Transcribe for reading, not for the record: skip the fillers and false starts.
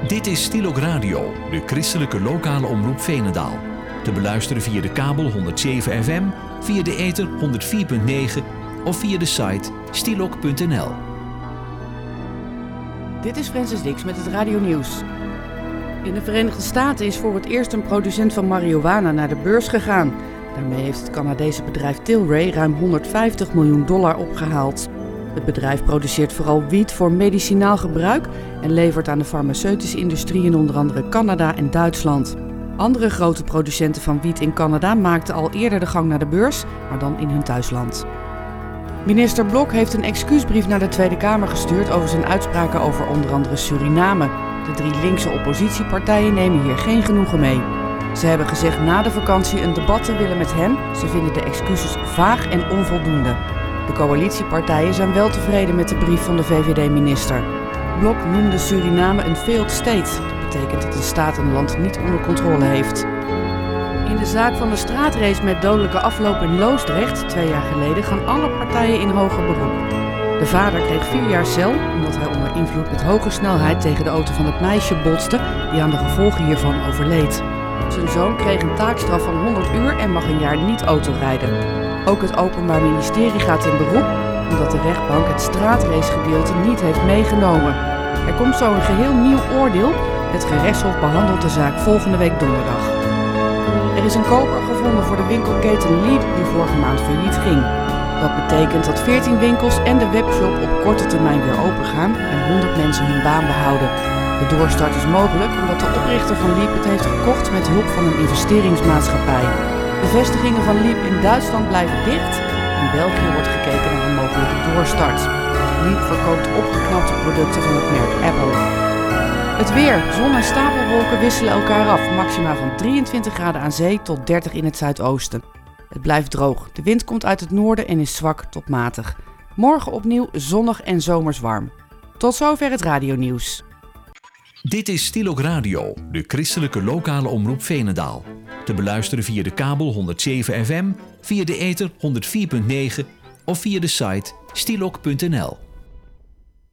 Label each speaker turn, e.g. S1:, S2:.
S1: Dit is Stilok Radio, de christelijke lokale omroep Veenendaal. Te beluisteren via de kabel 107 FM, via de ether 104.9 of via de site stilok.nl.
S2: Dit is Francis Dix met het Radio Nieuws. In de Verenigde Staten is voor het eerst een producent van marihuana naar de beurs gegaan. Daarmee heeft het Canadese bedrijf Tilray ruim $150 miljoen opgehaald. Het bedrijf produceert vooral wiet voor medicinaal gebruik en levert aan de farmaceutische industrie in onder andere Canada en Duitsland. Andere grote producenten van wiet in Canada maakten al eerder de gang naar de beurs, maar dan in hun thuisland. Minister Blok heeft een excuusbrief naar de Tweede Kamer gestuurd over zijn uitspraken over onder andere Suriname. De 3 linkse oppositiepartijen nemen hier geen genoegen mee. Ze hebben gezegd na de vakantie een debat te willen met hem. Ze vinden de excuses vaag en onvoldoende. De coalitiepartijen zijn wel tevreden met de brief van de VVD-minister. Blok noemde Suriname een failed state. Dat betekent dat de staat een land niet onder controle heeft. In de zaak van de straatrace met dodelijke afloop in Loosdrecht 2 jaar geleden gaan alle partijen in hoger beroep. De vader kreeg 4 jaar cel omdat hij onder invloed met hoge snelheid tegen de auto van het meisje botste die aan de gevolgen hiervan overleed. Zijn zoon kreeg een taakstraf van 100 uur en mag een jaar niet autorijden. Ook het Openbaar Ministerie gaat in beroep omdat de rechtbank het straatracegedeelte niet heeft meegenomen. Er komt zo een geheel nieuw oordeel. Het gerechtshof behandelt de zaak volgende week donderdag. Er is een koper gevonden voor de winkelketen Leap die vorige maand failliet ging. Dat betekent dat 14 winkels en de webshop op korte termijn weer open gaan en 100 mensen hun baan behouden. De doorstart is mogelijk omdat de oprichter van Leap het heeft gekocht met hulp van een investeringsmaatschappij. De vestigingen van Leap in Duitsland blijven dicht. In België wordt gekeken naar een mogelijke doorstart. Leap verkoopt opgeknapte producten van het merk Apple. Het weer. Zon en stapelwolken wisselen elkaar af. Maxima van 23 graden aan zee tot 30 in het zuidoosten. Het blijft droog. De wind komt uit het noorden en is zwak tot matig. Morgen opnieuw zonnig en zomers warm. Tot zover het radionieuws.
S1: Dit is Stilok Radio, de christelijke lokale omroep Veenendaal. Te beluisteren via de kabel 107 FM, via de ether 104.9 of via de site stilok.nl.